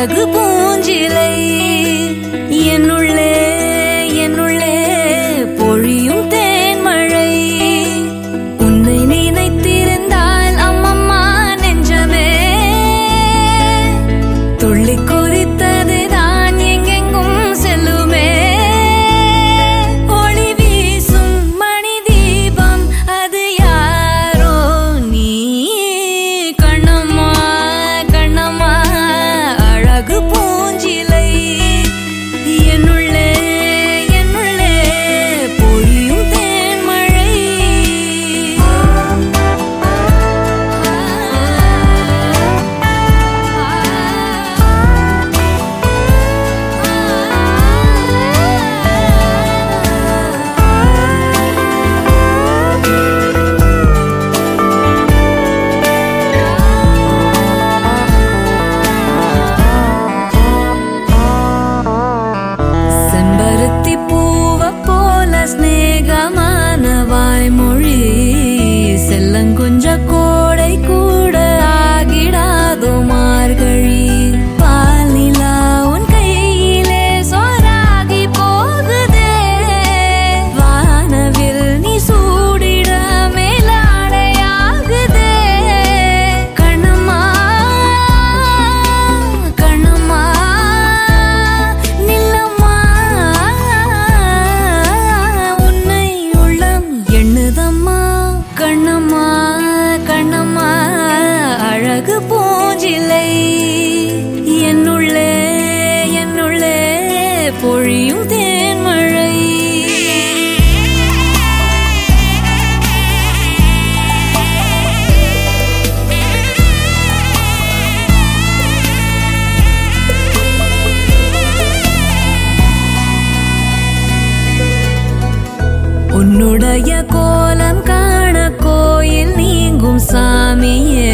அழகு பூஞ்சிலை என்னுள்ளே என்னுள்ளே பொழியும் தேன்மழை உன்னை நினைத்திருந்தால் அம்மம்மா நெஞ்சமே துள்ளி குறித்தது தான் எங்கெங்கும் செல்லுமே ஒளி வீசும் மணி தீபம் அது யாரோ நீ கண்ணம்மா கண்ணம்மா அழகு பூஞ்சிலை என்னுள்ளே என்னுள்ளே பொழியும் தேன்மழை செம்பருத்தி பூவ போல ஸ்நேகமான வாய்மொழி செல்லங்குஞ்ச கோடை கூட ஆகிடாதோ மார்கழி பால் நிலா உன் கையிலே சோறாகி போகுதே வானவில் நீ சூடிட மேலாடையாகுதே கண்ணம்மா கண்ணம்மா நில்லம்மா உன்னை உள்ளம் எண்ணுதம்மா கண்ணம்மா கண்ணம்மா அழகு பூஞ்சிலை என்னுள்ளே என்னுள்ளே பொழியும் தேன்மழை உன்னுடைய கோலம் காண கோயில் நீங்கும் சாமியே